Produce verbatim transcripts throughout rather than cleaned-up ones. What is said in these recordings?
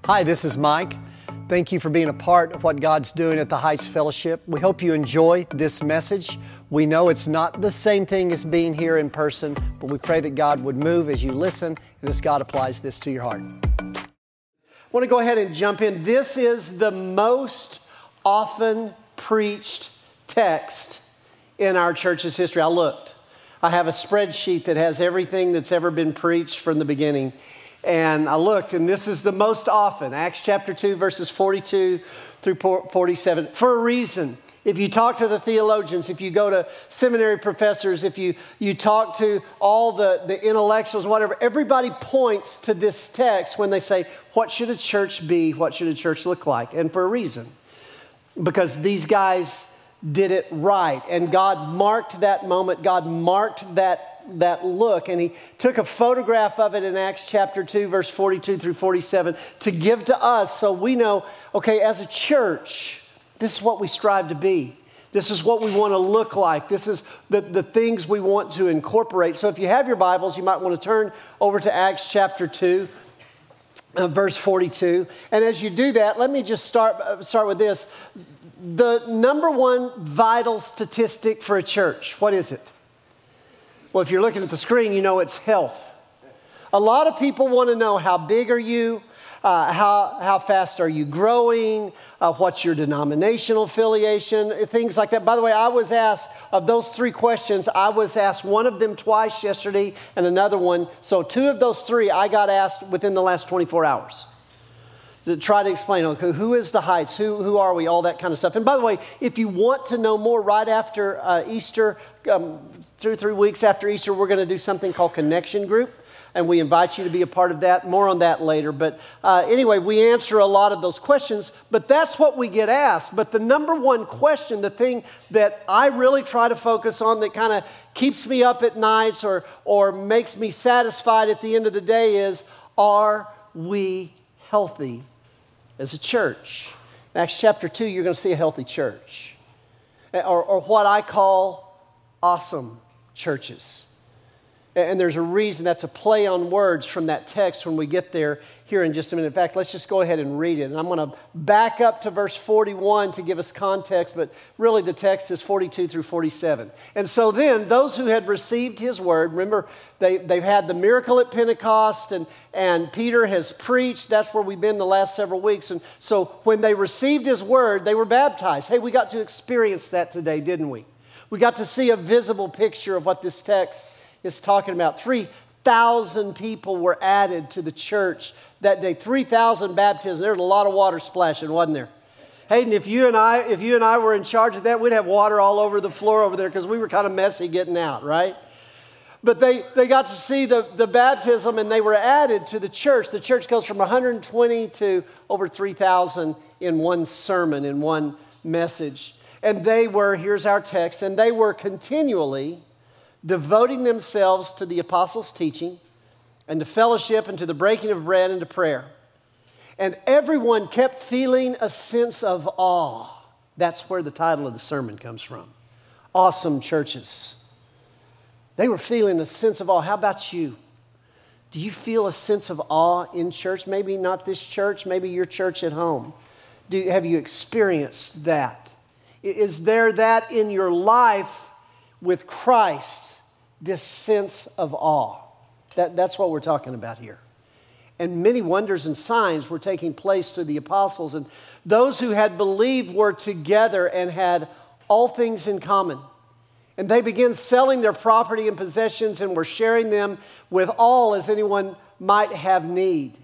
Hi, this is Mike. Thank you for being a part of what God's doing at the Heights Fellowship. We hope you enjoy this message. We know it's not the same thing as being here in person, but we pray that God would move as you listen and as God applies this to your heart. I want to go ahead and jump in. This is the most often preached text in our church's history. I looked. I have a spreadsheet that has everything that's ever been preached from the beginning. And I looked, and this is the most often, Acts chapter two, verses forty-two through forty-seven, for a reason. If you talk to the theologians, if you go to seminary professors, if you, you talk to all the, the intellectuals, whatever, everybody points to this text when they say, what should a church be? What should a church look like? And for a reason. Because these guys did it right. And God marked that moment. God marked that that look, and he took a photograph of it in Acts chapter two, verse forty-two through forty-seven to give to us so we know, okay, as a church, this is what we strive to be. This is what we want to look like. This is the, the things we want to incorporate. So if you have your Bibles, you might want to turn over to Acts chapter two, uh, verse forty-two. And as you do that, let me just start, uh, start with this. The number one vital statistic for a church, what is it? Well, if you're looking at the screen, you know it's health. A lot of people want to know how big are you, uh, how, how fast are you growing, uh, what's your denominational affiliation, things like that. By the way, I was asked, of those three questions, I was asked one of them twice yesterday and another one. So two of those three I got asked within the last twenty-four hours. To try to explain, okay, who is the Heights, who, who are we, all that kind of stuff. And by the way, if you want to know more, right after uh, Easter, um, two or three weeks after Easter, we're going to do something called Connection Group, and we invite you to be a part of that. More on that later. But uh, anyway, we answer a lot of those questions, but that's what we get asked. But the number one question, the thing that I really try to focus on that kind of keeps me up at nights or, or makes me satisfied at the end of the day is, are we healthy as a church? In Acts chapter two, you're going to see a healthy church. Or, or what I call awesome churches. And there's a reason, that's a play on words from that text when we get there here in just a minute. In fact, let's just go ahead and read it. And I'm going to back up to verse forty-one to give us context, but really the text is forty-two through forty-seven. And so then, those who had received his word, remember, they, they've had the miracle at Pentecost, and, and Peter has preached. That's where we've been the last several weeks. And so when they received his word, they were baptized. Hey, we got to experience that today, didn't we? We got to see a visible picture of what this text is talking about. three thousand people were added to the church that day. three thousand baptisms. There was a lot of water splashing, wasn't there? Hayden, if you and I, if you and I were in charge of that, we'd have water all over the floor over there because we were kind of messy getting out, right? But they, they got to see the, the baptism, and they were added to the church. The church goes from one hundred twenty to over three thousand in one sermon, in one message. And they were, here's our text, and they were continually devoting themselves to the apostles' teaching and to fellowship and to the breaking of bread and to prayer. And everyone kept feeling a sense of awe. That's where the title of the sermon comes from. Awesome churches. They were feeling a sense of awe. How about you? Do you feel a sense of awe in church? Maybe not this church, maybe your church at home. Do, have you experienced that? Is there that in your life with Christ, this sense of awe? That, that's what we're talking about here. And many wonders and signs were taking place through the apostles. And those who had believed were together and had all things in common. And they began selling their property and possessions and were sharing them with all as anyone might have need.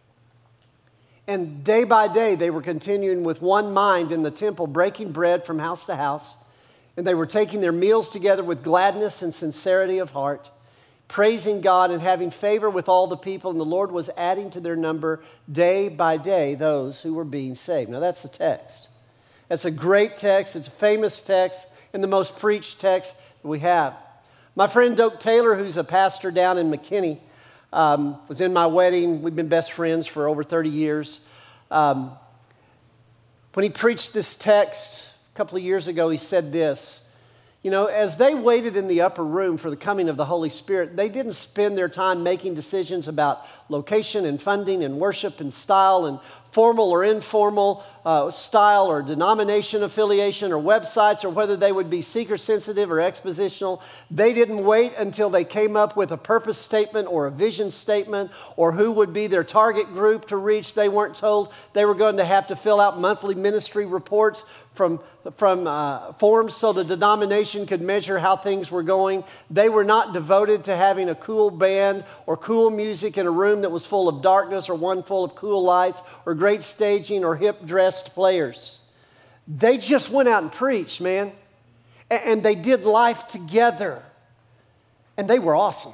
And day by day, they were continuing with one mind in the temple, breaking bread from house to house. And they were taking their meals together with gladness and sincerity of heart, praising God and having favor with all the people. And the Lord was adding to their number day by day those who were being saved. Now, that's the text. That's a great text. It's a famous text and the most preached text that we have. My friend Doak Taylor, who's a pastor down in McKinney, um, was in my wedding. We've been best friends for over thirty years. Um, when he preached this text a couple of years ago, he said this. You know, as they waited in the upper room for the coming of the Holy Spirit, they didn't spend their time making decisions about location and funding and worship and style and formal or informal uh, style or denomination affiliation or websites or whether they would be seeker sensitive or expositional. They didn't wait until they came up with a purpose statement or a vision statement or who would be their target group to reach. They weren't told they were going to have to fill out monthly ministry reports from, from uh, forms so the denomination could measure how things were going. They were not devoted to having a cool band or cool music in a room that was full of darkness or one full of cool lights or great staging or hip-dressed players. They just went out and preached, man. And they did life together. And they were awesome.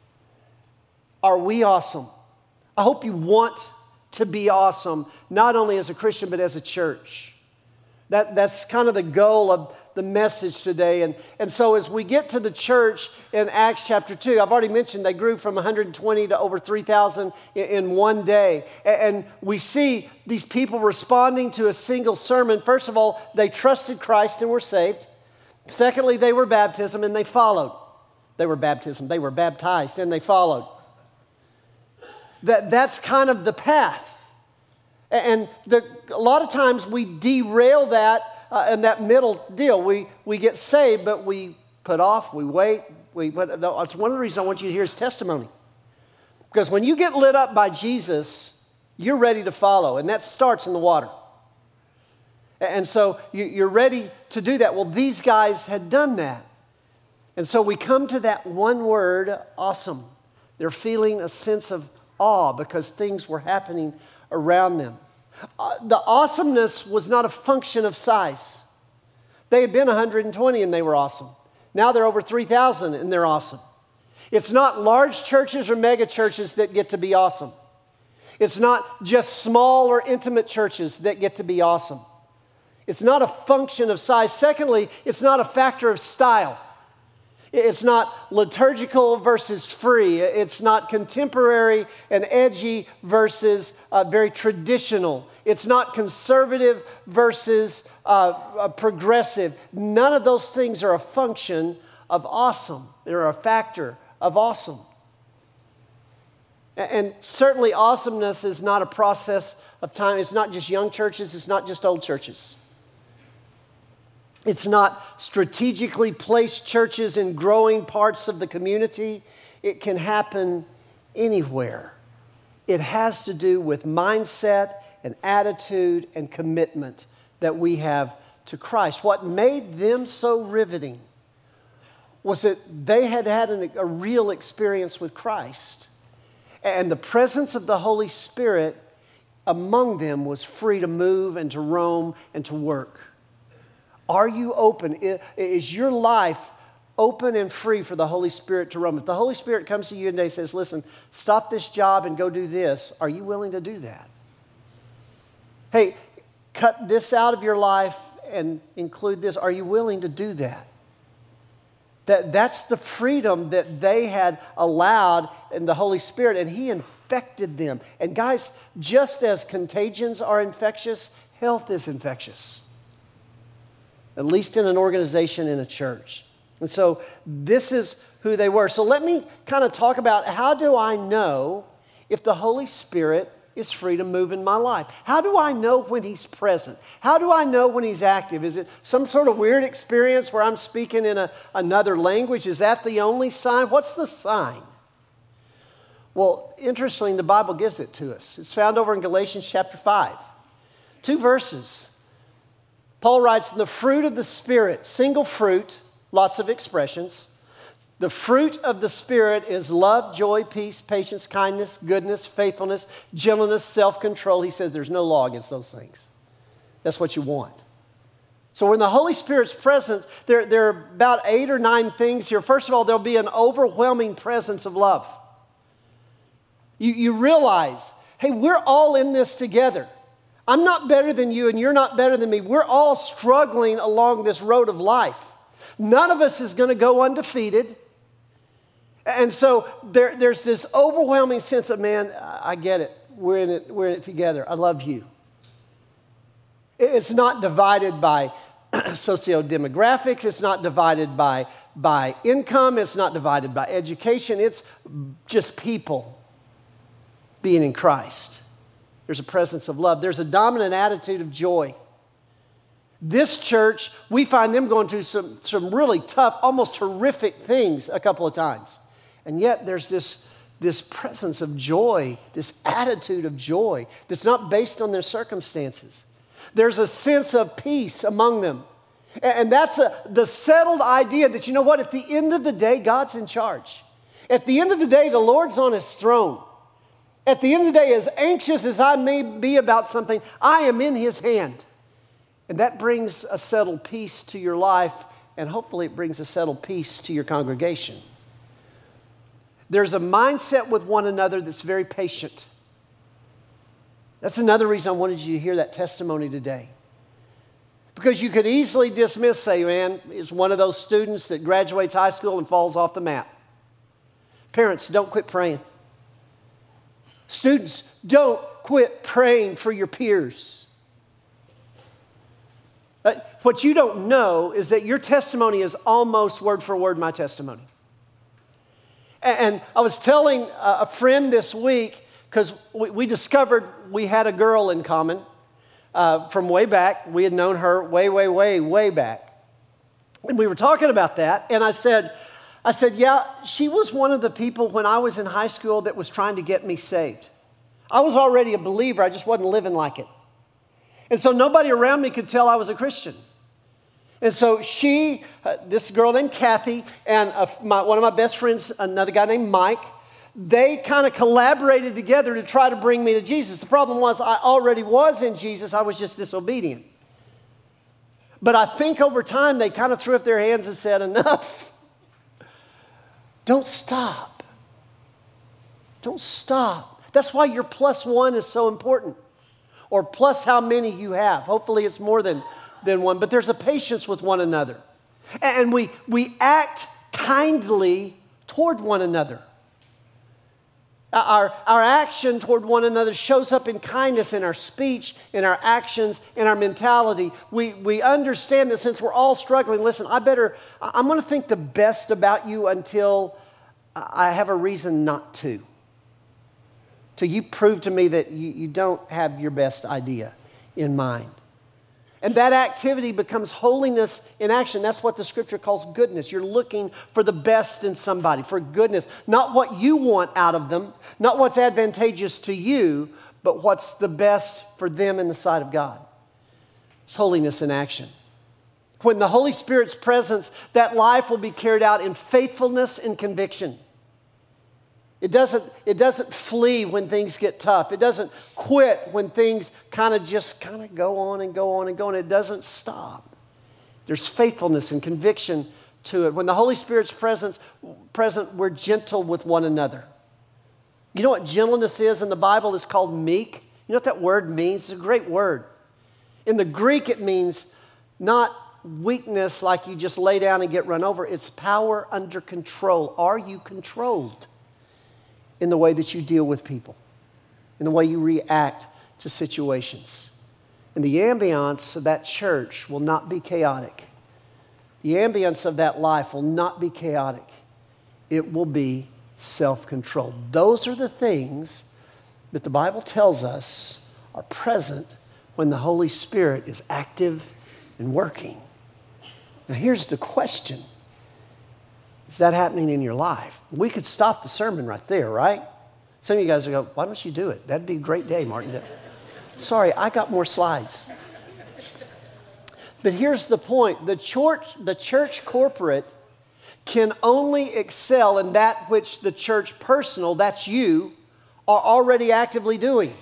Are we awesome? I hope you want to be awesome, not only as a Christian, but as a church. That, that's kind of the goal of the message today. And, and so as we get to the church in Acts chapter two, I've already mentioned they grew from one hundred twenty to over three thousand in, in one day. And we see these people responding to a single sermon. First of all, they trusted Christ and were saved. Secondly, they were baptism and they followed. They were baptism, they were baptized and they followed. That, that's kind of the path. And the, a lot of times we derail that uh, in that middle deal. We we get saved, but we put off, we wait. We put, that's one of the reasons I want you to hear his testimony. Because when you get lit up by Jesus, you're ready to follow, and that starts in the water. And so you, you're ready to do that. Well, these guys had done that. And so we come to that one word, awesome. They're feeling a sense of awe because things were happening around them. Uh, the awesomeness was not a function of size. They had been one hundred twenty and they were awesome. Now they're over three thousand and they're awesome. It's not large churches or mega churches that get to be awesome. It's not just small or intimate churches that get to be awesome. It's not a function of size. Secondly, it's not a factor of style. It's not liturgical versus free. It's not contemporary and edgy versus uh, very traditional. It's not conservative versus uh, uh, progressive. None of those things are a function of awesome. They're a factor of awesome. And certainly awesomeness is not a process of time. It's not just young churches. It's not just old churches. It's not strategically placed churches in growing parts of the community. It can happen anywhere. It has to do with mindset and attitude and commitment that we have to Christ. What made them so riveting was that they had had an, a real experience with Christ. And the presence of the Holy Spirit among them was free to move and to roam and to work. Are you open? Is your life open and free for the Holy Spirit to roam? If the Holy Spirit comes to you and says, listen, stop this job and go do this, are you willing to do that? Hey, cut this out of your life and include this. Are you willing to do that? That that's the freedom that they had allowed in the Holy Spirit, and He infected them. And guys, just as contagions are infectious, health is infectious. At least in an organization, in a church. And so this is who they were. So let me kind of talk about, how do I know if the Holy Spirit is free to move in my life? How do I know when He's present? How do I know when He's active? Is it some sort of weird experience where I'm speaking in a, another language? Is that the only sign? What's the sign? Well, interestingly, the Bible gives it to us. It's found over in Galatians chapter five. Two verses. Paul writes, the fruit of the Spirit, single fruit, lots of expressions. The fruit of the Spirit is love, joy, peace, patience, kindness, goodness, faithfulness, gentleness, self-control. He says there's no law against those things. That's what you want. So when the Holy Spirit's present, there, there are about eight or nine things here. First of all, there'll be an overwhelming presence of love. You, you realize, hey, we're all in this together. I'm not better than you and you're not better than me. We're all struggling along this road of life. None of us is going to go undefeated. And so there, there's this overwhelming sense of, man, I get it. We're in it, we're in it together. I love you. It's not divided by socio-demographics. It's not divided by, by income. It's not divided by education. It's just people being in Christ. There's a presence of love. There's a dominant attitude of joy. This church, we find them going through some, some really tough, almost horrific things a couple of times. And yet there's this, this presence of joy, this attitude of joy that's not based on their circumstances. There's a sense of peace among them. And that's a, the settled idea that, you know what, at the end of the day, God's in charge. At the end of the day, the Lord's on his throne. At the end of the day, as anxious as I may be about something, I am in his hand. And that brings a settled peace to your life, and hopefully it brings a settled peace to your congregation. There's a mindset with one another that's very patient. That's another reason I wanted you to hear that testimony today. Because you could easily dismiss, say, man, it's one of those students that graduates high school and falls off the map. Parents, don't quit praying. Students, don't quit praying for your peers. What you don't know is that your testimony is almost word for word my testimony. And I was telling a friend this week, because we discovered we had a girl in common uh, from way back. We had known her way, way, way, way back. And we were talking about that, and I said, I said, yeah, she was one of the people when I was in high school that was trying to get me saved. I was already a believer, I just wasn't living like it. And so nobody around me could tell I was a Christian. And so she, uh, this girl named Kathy, and uh, my, one of my best friends, another guy named Mike, they kind of collaborated together to try to bring me to Jesus. The problem was I already was in Jesus, I was just disobedient. But I think over time they kind of threw up their hands and said, enough. Don't stop. Don't stop. That's why your plus one is so important. Or plus how many you have. Hopefully it's more than, than one. But there's a patience with one another. And we, we act kindly toward one another. Our, our action toward one another shows up in kindness in our speech, in our actions, in our mentality. We, we understand that since we're all struggling, listen, I better, I'm going to think the best about you until I have a reason not to. Till you prove to me that you, you don't have your best idea in mind. And that activity becomes holiness in action. That's what the scripture calls goodness. You're looking for the best in somebody, for goodness. Not what you want out of them, not what's advantageous to you, but what's the best for them in the sight of God. It's holiness in action. When the Holy Spirit's presence, that life will be carried out in faithfulness and conviction. It doesn't, it doesn't flee when things get tough. It doesn't quit when things kind of just kind of go on and go on and go on. It doesn't stop. There's faithfulness and conviction to it. When the Holy Spirit's presence, present, we're gentle with one another. You know what gentleness is in the Bible? It's called meek. You know what that word means? It's a great word. In the Greek, it means not weakness like you just lay down and get run over. It's power under control. Are you controlled in the way that you deal with people, in the way you react to situations? And the ambience of that church will not be chaotic. The ambience of that life will not be chaotic. It will be self-controlled. Those are the things that the Bible tells us are present when the Holy Spirit is active and working. Now here's the question. Is that happening in your life? We could stop the sermon right there, right? Some of you guys are going, why don't you do it? That'd be a great day, Martin. Sorry, I got more slides. But here's the point. The church, the church corporate can only excel in that which the church personal, that's you, are already actively doing.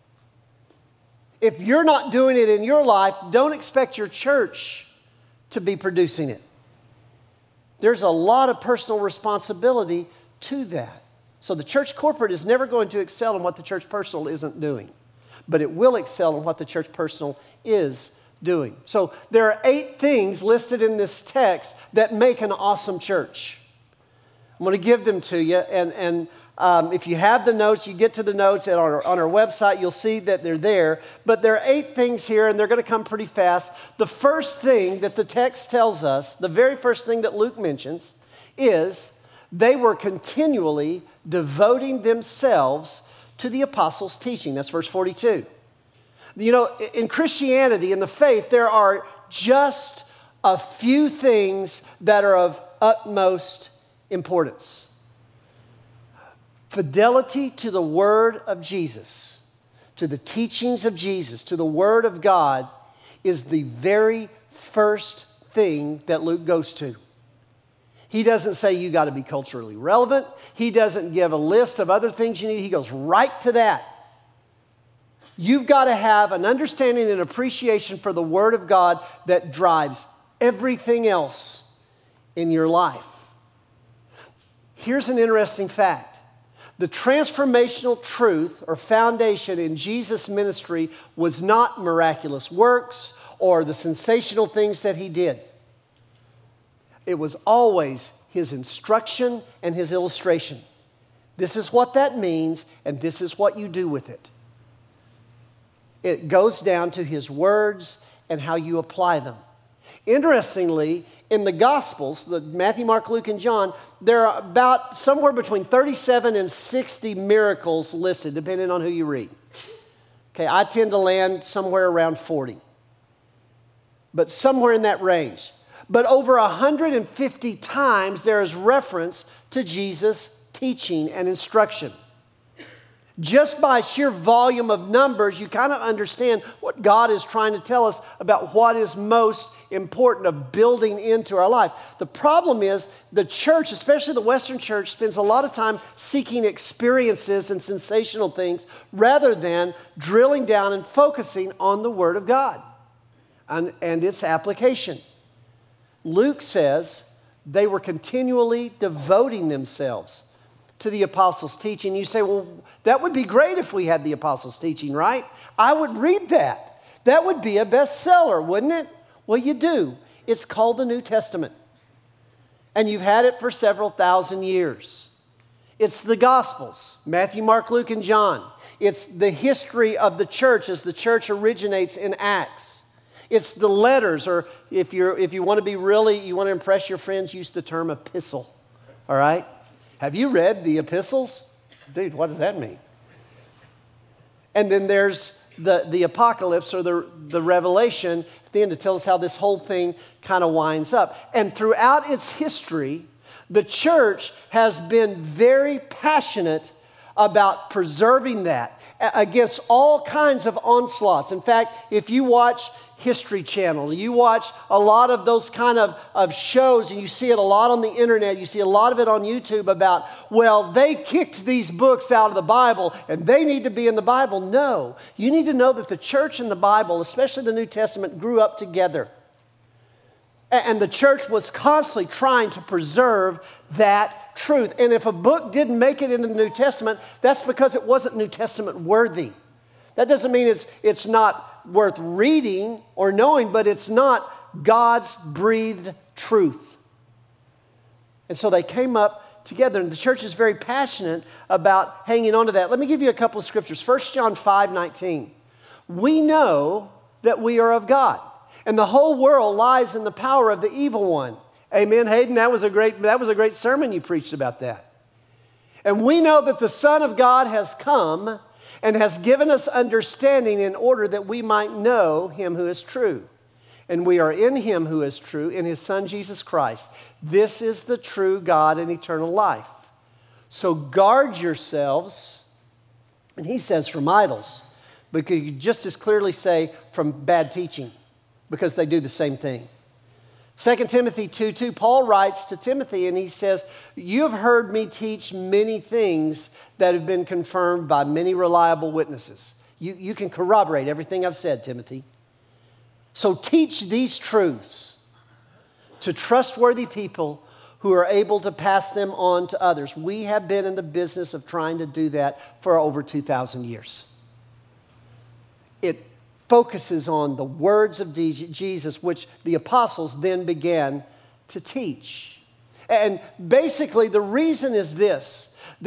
If you're not doing it in your life, don't expect your church to be producing it. There's a lot of personal responsibility to that. So the church corporate is never going to excel in what the church personal isn't doing, but it will excel in what the church personal is doing. So there are eight things listed in this text that make an awesome church. I'm going to give them to you, and, and Um, if you have the notes, you get to the notes and on our, on our website, you'll see that they're there. But there are eight things here, and they're going to come pretty fast. The first thing that the text tells us, the very first thing that Luke mentions, is they were continually devoting themselves to the apostles' teaching. That's verse forty-two. You know, in Christianity, in the faith, there are just a few things that are of utmost importance. Fidelity to the Word of Jesus, to the teachings of Jesus, to the Word of God is the very first thing that Luke goes to. He doesn't say you got to be culturally relevant. He doesn't give a list of other things you need. He goes right to that. You've got to have an understanding and appreciation for the Word of God that drives everything else in your life. Here's an interesting fact. The transformational truth or foundation in Jesus' ministry was not miraculous works or the sensational things that he did. It was always his instruction and his illustration. This is what that means, and this is what you do with it. It goes down to his words and how you apply them. Interestingly, in the Gospels, the Matthew, Mark, Luke, and John, there are about somewhere between thirty-seven and sixty miracles listed, depending on who you read. Okay, I tend to land somewhere around forty, but somewhere in that range. But over one hundred fifty times there is reference to Jesus' teaching and instruction. Just by sheer volume of numbers, you kind of understand what God is trying to tell us about what is most important of building into our life. The problem is the church, especially the Western church, spends a lot of time seeking experiences and sensational things rather than drilling down and focusing on the Word of God and, and its application. Luke says they were continually devoting themselves to the apostles' teaching. You say, well, that would be great if we had the apostles' teaching, right? I would read that. That would be a bestseller, wouldn't it? Well, you do. It's called the New Testament. And you've had it for several thousand years. It's the Gospels, Matthew, Mark, Luke, and John. It's the history of the church as the church originates in Acts. It's the letters, or if you're if you want to be really, you want to impress your friends, use the term epistle, all right? Have you read the epistles? Dude, what does that mean? And then there's the, the apocalypse or the, the revelation at the end to tell us how this whole thing kind of winds up. And throughout its history, the church has been very passionate about preserving that against all kinds of onslaughts. In fact, if you watch History Channel, you watch a lot of those kind of, of shows, and you see it a lot on the internet, you see a lot of it on YouTube about, well, they kicked these books out of the Bible and they need to be in the Bible. No, you need to know that the church and the Bible, especially the New Testament, grew up together. And the church was constantly trying to preserve that truth. And if a book didn't make it into the New Testament, that's because it wasn't New Testament worthy. That doesn't mean it's, it's not worth reading or knowing, but it's not God's breathed truth. And so they came up together, and the church is very passionate about hanging on to that. Let me give you a couple of scriptures. First John five nineteen. We know that we are of God, and the whole world lies in the power of the evil one. Amen, Hayden? That was a great, that was a great sermon you preached about that. And we know that the Son of God has come and has given us understanding in order that we might know him who is true. And we are in him who is true, in his Son Jesus Christ. This is the true God and eternal life. So guard yourselves, and he says from idols, but you could just as clearly say from bad teaching, because they do the same thing. Second Timothy two two, Paul writes to Timothy and he says, you have heard me teach many things that have been confirmed by many reliable witnesses. You, you can corroborate everything I've said, Timothy. So teach these truths to trustworthy people who are able to pass them on to others. We have been in the business of trying to do that for over two thousand years. It focuses on the words of Jesus, which the apostles then began to teach. And basically the reason is this, that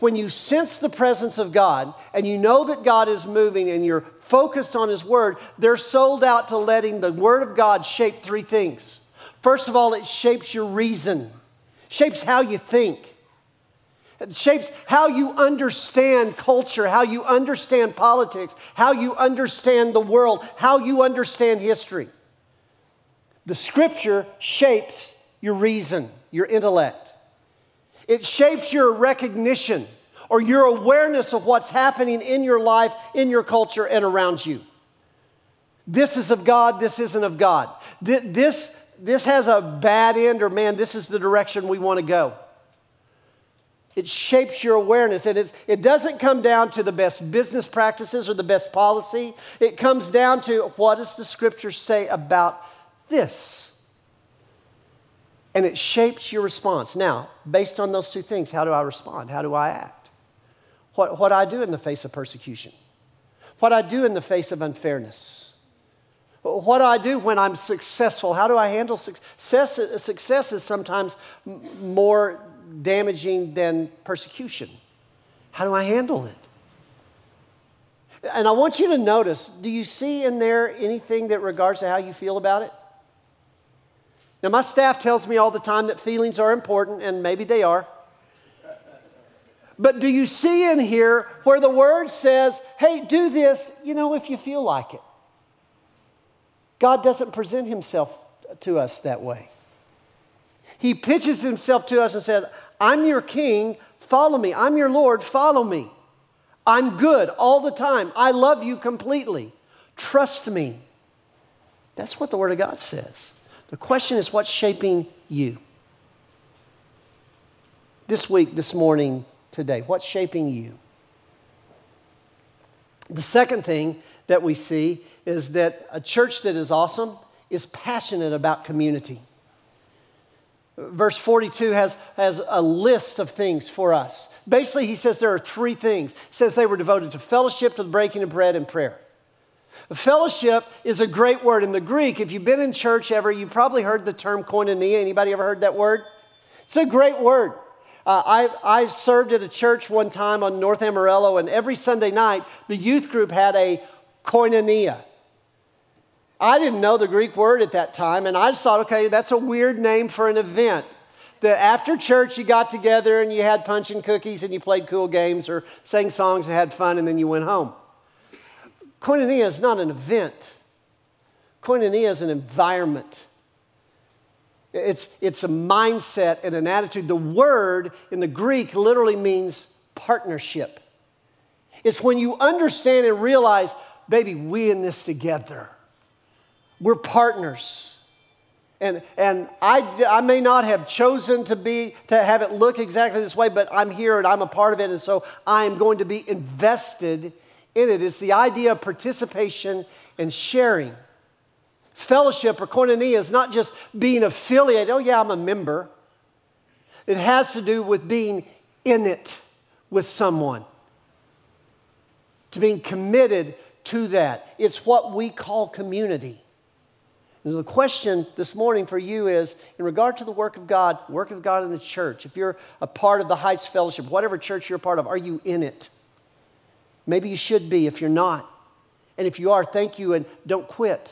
when you sense the presence of God and you know that God is moving and you're focused on His Word, they're sold out to letting the Word of God shape three things. First of all, it shapes your reason, shapes how you think. It shapes how you understand culture, how you understand politics, how you understand the world, how you understand history. The Scripture shapes your reason, your intellect. It shapes your recognition or your awareness of what's happening in your life, in your culture, and around you. This is of God, this isn't of God. This, this has a bad end, or man, this is the direction we want to go. It shapes your awareness, and it, it doesn't come down to the best business practices or the best policy. It comes down to, what does the Scripture say about this? And it shapes your response. Now, based on those two things, how do I respond? How do I act? What, what I do in the face of persecution? What I do in the face of unfairness? What do I do when I'm successful? How do I handle success? Success is sometimes more damaging than persecution. How do I handle it? And I want you to notice, do you see in there anything that regards to how you feel about it? Now, my staff tells me all the time that feelings are important, and maybe they are. But do you see in here where the Word says, hey, do this, you know, if you feel like it? God doesn't present Himself to us that way. He pitches Himself to us and said, I'm your king, follow me. I'm your Lord, follow me. I'm good all the time. I love you completely. Trust me. That's what the Word of God says. The question is, what's shaping you? This week, this morning, today, what's shaping you? The second thing that we see is that a church that is awesome is passionate about community. Verse forty-two has, has a list of things for us. Basically, he says there are three things. He says they were devoted to fellowship, to the breaking of bread, and prayer. Fellowship is a great word. In the Greek, if you've been in church ever, you've probably heard the term koinonia. Anybody ever heard that word? It's a great word. Uh, I, I served at a church one time on North Amarillo, and every Sunday night, the youth group had a koinonia. I didn't know the Greek word at that time, and I just thought, okay, that's a weird name for an event. That after church, you got together and you had punch and cookies and you played cool games or sang songs and had fun, and then you went home. Koinonia is not an event. Koinonia is an environment. It's, it's a mindset and an attitude. The word in the Greek literally means partnership. It's when you understand and realize, baby, we in this together. We're partners. And, and I, I may not have chosen to be, to have it look exactly this way, but I'm here and I'm a part of it, and so I am going to be invested in it. It's the idea of participation and sharing. Fellowship or koinonia is not just being affiliated. Oh yeah, I'm a member. It has to do with being in it with someone. To being committed to that. It's what we call community. And the question this morning for you is, in regard to the work of God, work of God in the church, if you're a part of the Heights Fellowship, whatever church you're a part of, are you in it? Maybe you should be if you're not. And if you are, thank you and don't quit.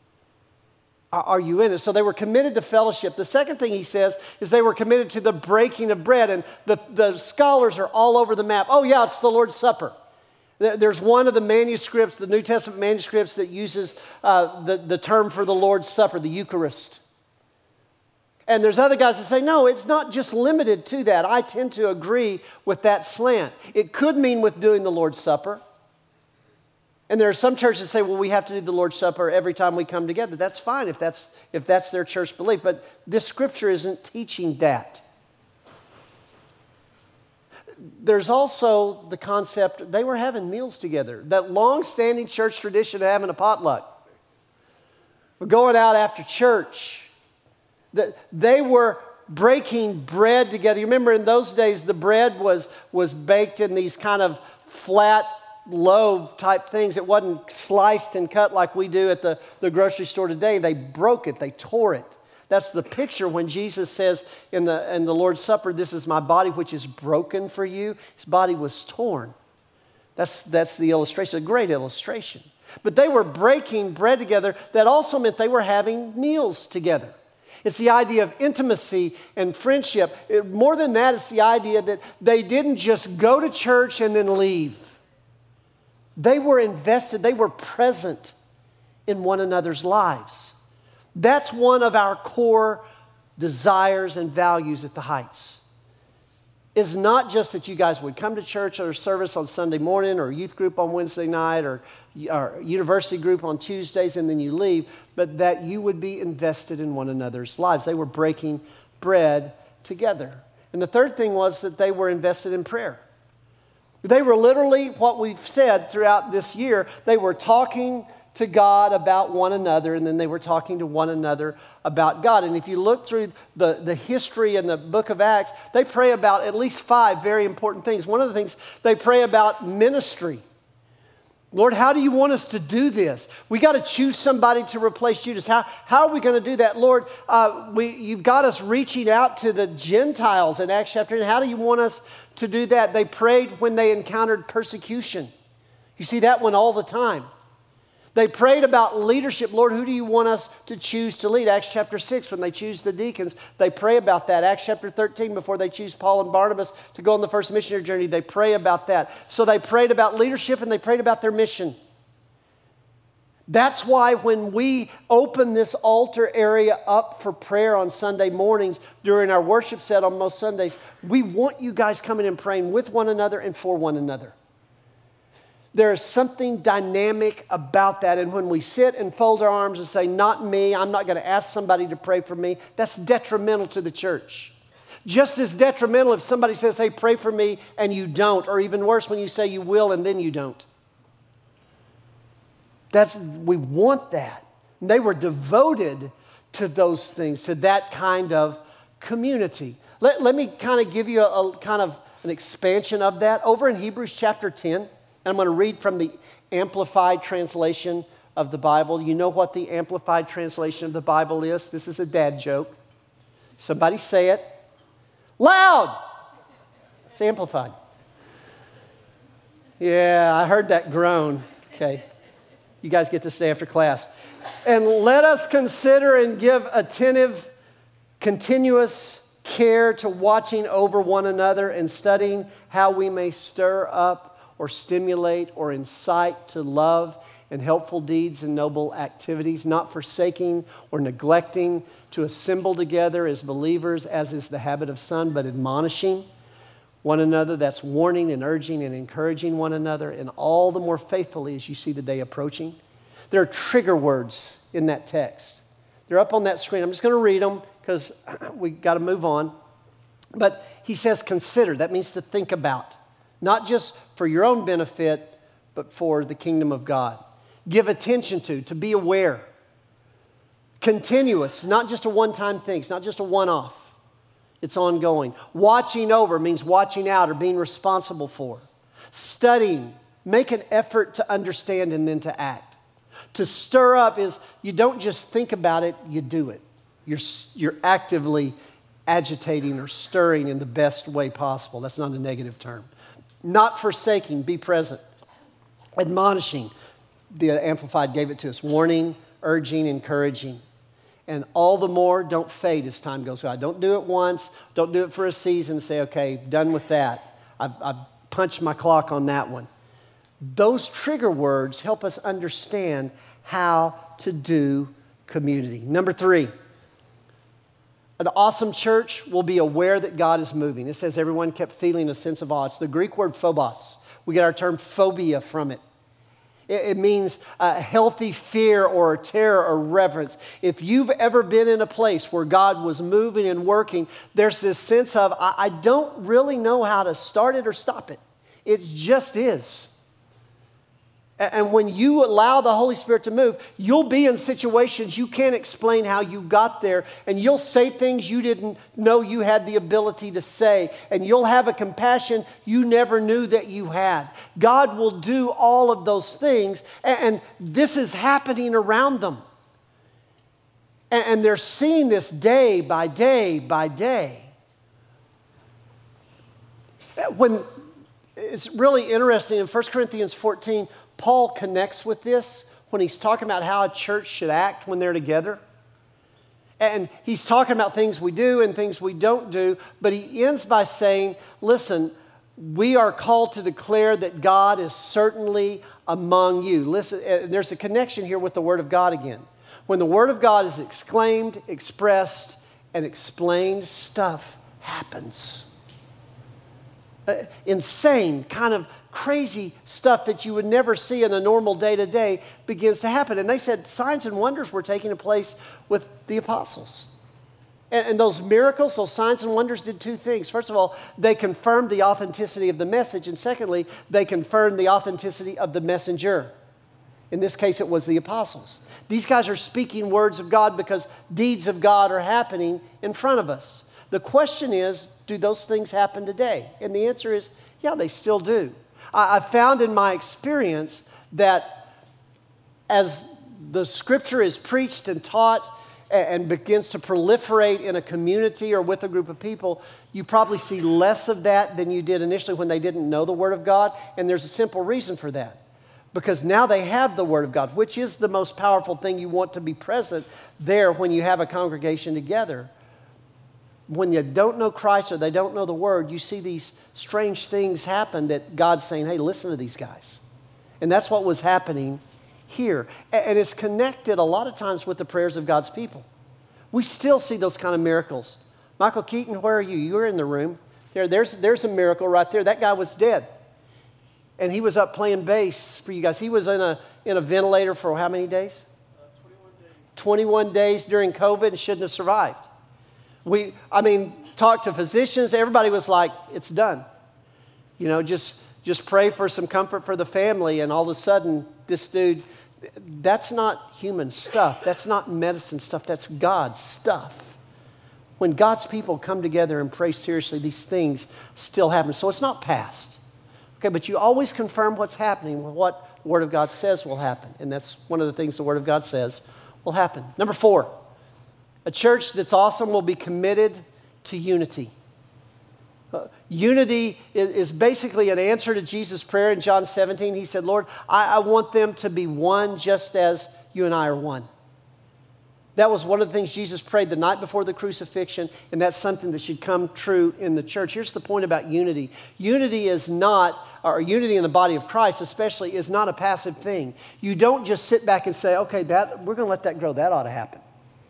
Are you in it? So they were committed to fellowship. The second thing he says is they were committed to the breaking of bread. And the, the scholars are all over the map. Oh yeah, it's the Lord's Supper. There's one of the manuscripts, the New Testament manuscripts, that uses uh, the, the term for the Lord's Supper, the Eucharist. And there's other guys that say, no, it's not just limited to that. I tend to agree with that slant. It could mean with doing the Lord's Supper. And there are some churches that say, well, we have to do the Lord's Supper every time we come together. That's fine if that's, if that's their church belief. But this scripture isn't teaching that. There's also the concept, they were having meals together. That long-standing church tradition of having a potluck. We're going out after church. That they were breaking bread together. You remember in those days, the bread was, was baked in these kind of flat loaf type things. It wasn't sliced and cut like we do at the, the grocery store today. They broke it. They tore it. That's the picture when Jesus says in the, in the Lord's Supper, this is my body which is broken for you. His body was torn. That's, that's the illustration, a great illustration. But they were breaking bread together. That also meant they were having meals together. It's the idea of intimacy and friendship. It, more than that, it's the idea that they didn't just go to church and then leave. They were invested, they were present in one another's lives. That's one of our core desires and values at the Heights. It's not just that you guys would come to church or service on Sunday morning or youth group on Wednesday night or, or university group on Tuesdays and then you leave, but that you would be invested in one another's lives. They were breaking bread together. And the third thing was that they were invested in prayer. They were literally, what we've said throughout this year, they were talking to God about one another, and then they were talking to one another about God. And if you look through the, the history in the book of Acts, they pray about at least five very important things. One of the things, they pray about ministry. Lord, how do you want us to do this? We got to choose somebody to replace Judas. How, how are we going to do that? Lord, uh, we, you've got us reaching out to the Gentiles in Acts chapter eight. How do you want us to do that? They prayed when they encountered persecution. You see that one all the time. They prayed about leadership. Lord, who do you want us to choose to lead? Acts chapter six, when they choose the deacons, they pray about that. Acts chapter thirteen, before they choose Paul and Barnabas to go on the first missionary journey, they pray about that. So they prayed about leadership and they prayed about their mission. That's why when we open this altar area up for prayer on Sunday mornings during our worship set on most Sundays, we want you guys coming and praying with one another and for one another. There is something dynamic about that. And when we sit and fold our arms and say, not me, I'm not going to ask somebody to pray for me, that's detrimental to the church. Just as detrimental if somebody says, hey, pray for me, and you don't. Or even worse, when you say you will and then you don't. That's, we want that. And they were devoted to those things, to that kind of community. Let, let me kind of give you a, a kind of an expansion of that. Over in Hebrews chapter ten, I'm going to read from the Amplified translation of the Bible. You know what the Amplified translation of the Bible is? This is a dad joke. Somebody say it loud. It's Amplified. Yeah, I heard that groan. Okay. You guys get to stay after class. And let us consider and give attentive, continuous care to watching over one another and studying how we may stir up or stimulate or incite to love and helpful deeds and noble activities, not forsaking or neglecting to assemble together as believers, as is the habit of some, but admonishing one another. That's warning and urging and encouraging one another, and all the more faithfully as you see the day approaching. There are trigger words in that text. They're up on that screen. I'm just going to read them because we got to move on. But he says consider. That means to think about. Not just for your own benefit, but for the kingdom of God. Give attention to, to be aware. Continuous, not just a one-time thing. It's not just a one-off. It's ongoing. Watching over means watching out or being responsible for. Studying, make an effort to understand and then to act. To stir up is you don't just think about it, you do it. You're, you're actively agitating or stirring in the best way possible. That's not a negative term. Not forsaking, be present. Admonishing, the Amplified gave it to us. Warning, urging, encouraging. And all the more, don't fade as time goes by. Don't do it once. Don't do it for a season and say, okay, done with that. I've, I've punched my clock on that one. Those trigger words help us understand how to do community. Number three, an awesome church will be aware that God is moving. It says everyone kept feeling a sense of awe. It's the Greek word phobos. We get our term phobia from it. It, it means a healthy fear or terror or reverence. If you've ever been in a place where God was moving and working, there's this sense of, I, I don't really know how to start it or stop it. It just is. And when you allow the Holy Spirit to move, you'll be in situations you can't explain how you got there. And you'll say things you didn't know you had the ability to say. And you'll have a compassion you never knew that you had. God will do all of those things. And this is happening around them. And, and they're seeing this day by day by day. When it's really interesting, in First Corinthians fourteen, Paul connects with this when he's talking about how a church should act when they're together. And he's talking about things we do and things we don't do, but he ends by saying, listen, we are called to declare that God is certainly among you. Listen, there's a connection here with the Word of God again. When the Word of God is exclaimed, expressed, and explained, stuff happens. Uh, insane, kind of crazy stuff that you would never see in a normal day-to-day begins to happen. And they said signs and wonders were taking place with the apostles. And, and those miracles, those signs and wonders did two things. First of all, they confirmed the authenticity of the message. And secondly, they confirmed the authenticity of the messenger. In this case, it was the apostles. These guys are speaking words of God because deeds of God are happening in front of us. The question is, do those things happen today? And the answer is, yeah, they still do. I, I've found in my experience that as the Scripture is preached and taught and, and begins to proliferate in a community or with a group of people, you probably see less of that than you did initially when they didn't know the Word of God. And there's a simple reason for that. Because now they have the Word of God, which is the most powerful thing you want to be present there when you have a congregation together. When you don't know Christ or they don't know the Word, you see these strange things happen that God's saying, hey, listen to these guys. And that's what was happening here. And it's connected a lot of times with the prayers of God's people. We still see those kind of miracles. Michael Keaton, where are you? You were in the room. There, there's, there's a miracle right there. That guy was dead. And he was up playing bass for you guys. He was in a, in a ventilator for how many days? Uh, twenty-one days. twenty-one days during COVID and shouldn't have survived. We, I mean, talked to physicians. Everybody was like, it's done. You know, just, just pray for some comfort for the family. And all of a sudden, this dude, that's not human stuff. That's not medicine stuff. That's God's stuff. When God's people come together and pray seriously, these things still happen. So it's not past. Okay, but you always confirm what's happening with what the Word of God says will happen. And that's one of the things the Word of God says will happen. Number four. A church that's awesome will be committed to unity. Uh, unity is, is basically an answer to Jesus' prayer in John seventeen. He said, Lord, I, I want them to be one just as you and I are one. That was one of the things Jesus prayed the night before the crucifixion, and that's something that should come true in the church. Here's the point about unity. Unity is not, or unity in the body of Christ especially, is not a passive thing. You don't just sit back and say, okay, that we're going to let that grow. That ought to happen.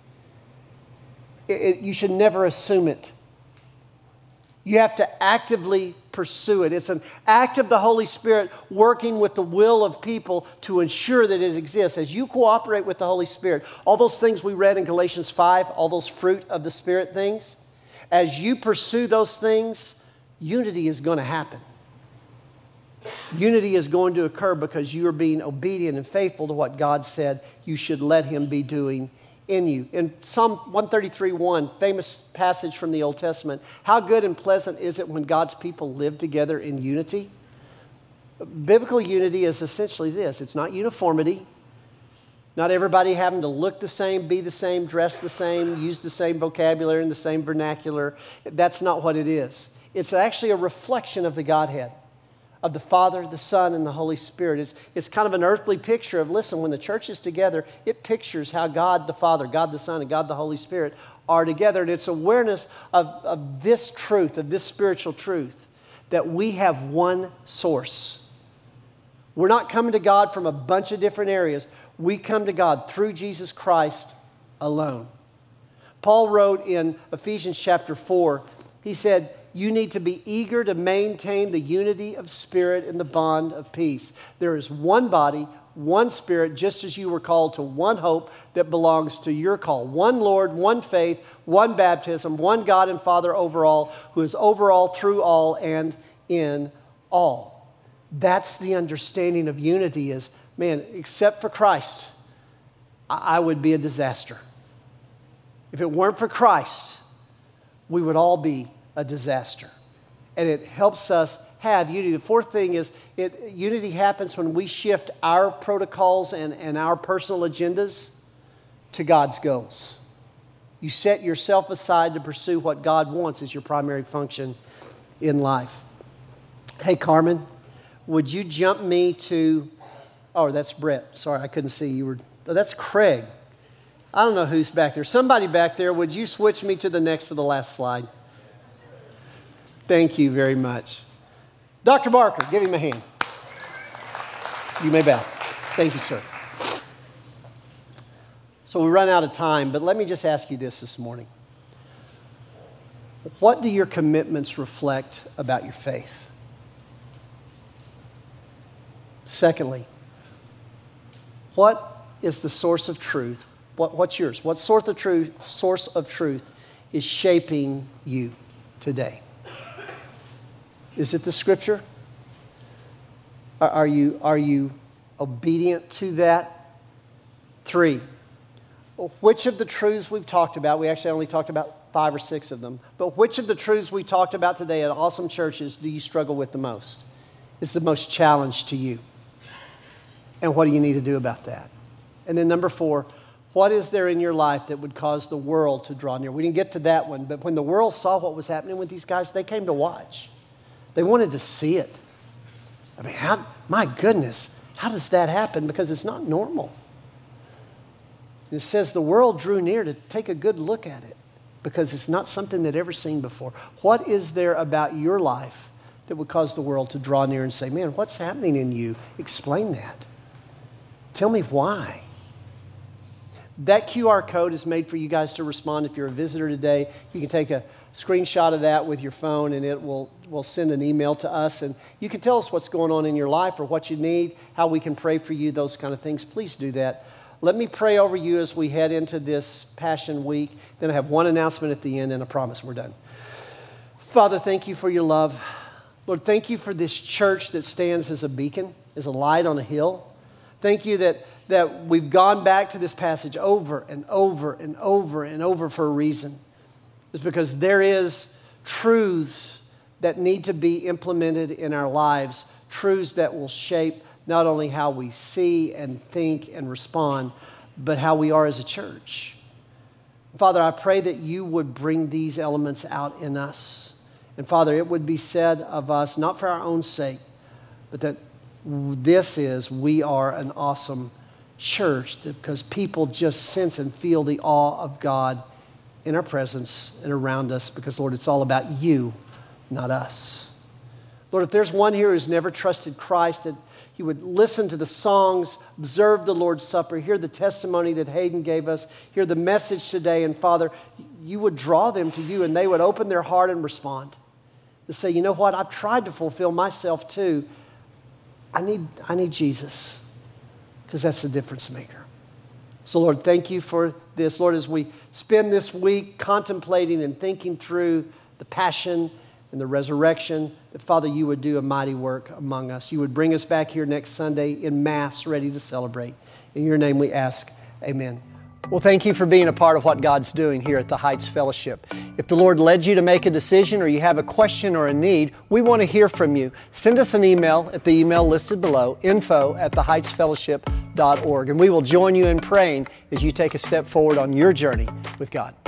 It, it, you should never assume it. You have to actively pursue it. It's an act of the Holy Spirit working with the will of people to ensure that it exists. As you cooperate with the Holy Spirit, all those things we read in Galatians five, all those fruit of the Spirit things, as you pursue those things, unity is going to happen. Unity is going to occur because you are being obedient and faithful to what God said you should let Him be doing in you. In Psalm one thirty-three one, famous passage from the Old Testament, how good and pleasant is it when God's people live together in unity? Biblical unity is essentially this. It's not uniformity. Not everybody having to look the same, be the same, dress the same, use the same vocabulary and the same vernacular. That's not what it is. It's actually a reflection of the Godhead, of the Father, the Son, and the Holy Spirit. It's, it's kind of an earthly picture of, listen, when the church is together, it pictures how God the Father, God the Son, and God the Holy Spirit are together. And it's awareness of, of this truth, of this spiritual truth, that we have one source. We're not coming to God from a bunch of different areas. We come to God through Jesus Christ alone. Paul wrote in Ephesians chapter four, he said, you need to be eager to maintain the unity of spirit in the bond of peace. There is one body, one Spirit, just as you were called to one hope that belongs to your call. One Lord, one faith, one baptism, one God and Father over all, who is over all, through all, and in all. That's the understanding of unity is, man, except for Christ, I would be a disaster. If it weren't for Christ, we would all be a disaster. And it helps us have unity. The fourth thing is it, unity happens when we shift our protocols and, and our personal agendas to God's goals. You set yourself aside to pursue what God wants as your primary function in life. Hey, Carmen, would you jump me to, oh, that's Brett. Sorry, I couldn't see you were, oh, that's Craig. I don't know who's back there. Somebody back there, would you switch me to the next to the last slide? Thank you very much. Doctor Barker, give him a hand. You may bow. Thank you, sir. So we run out of time, but let me just ask you this this morning. What do your commitments reflect about your faith? Secondly, what is the source of truth? What, what's yours? What source of truth, source of truth is shaping you today? Is it the Scripture? Are, are you, are you obedient to that? Three, which of the truths we've talked about, we actually only talked about five or six of them, but which of the truths we talked about today at Awesome Churches do you struggle with the most? It's the most challenge to you. And what do you need to do about that? And then number four, what is there in your life that would cause the world to draw near? We didn't get to that one, but when the world saw what was happening with these guys, they came to watch. They wanted to see it. I mean, how, my goodness, how does that happen? Because it's not normal. It says the world drew near to take a good look at it because it's not something they'd ever seen before. What is there about your life that would cause the world to draw near and say, man, what's happening in you? Explain that. Tell me why. That Q R code is made for you guys to respond. If you're a visitor today, you can take a screenshot of that with your phone and it will, will send an email to us. And you can tell us what's going on in your life or what you need, how we can pray for you, those kind of things. Please do that. Let me pray over you as we head into this Passion Week. Then I have one announcement at the end and a promise we're done. Father, thank you for your love. Lord, thank you for this church that stands as a beacon, as a light on a hill. Thank you that, that we've gone back to this passage over and over and over and over for a reason. It's because there is truths that need to be implemented in our lives, truths that will shape not only how we see and think and respond, but how we are as a church. Father, I pray that you would bring these elements out in us. And Father, it would be said of us, not for our own sake, but that this is, we are an awesome church because people just sense and feel the awe of God in our presence and around us because, Lord, it's all about you, not us. Lord, if there's one here who's never trusted Christ, that he would listen to the songs, observe the Lord's Supper, hear the testimony that Hayden gave us, hear the message today, and Father, you would draw them to you and they would open their heart and respond. To say, you know what, I've tried to fulfill myself too. I need, I need Jesus because that's the difference maker. So Lord, thank you for this. Lord, as we spend this week contemplating and thinking through the passion and the resurrection, that Father, you would do a mighty work among us. You would bring us back here next Sunday in mass, ready to celebrate. In your name we ask, amen. Well, thank you for being a part of what God's doing here at the Heights Fellowship. If the Lord led you to make a decision or you have a question or a need, we want to hear from you. Send us an email at the email listed below, info at the heights fellowship dot org, and we will join you in praying as you take a step forward on your journey with God.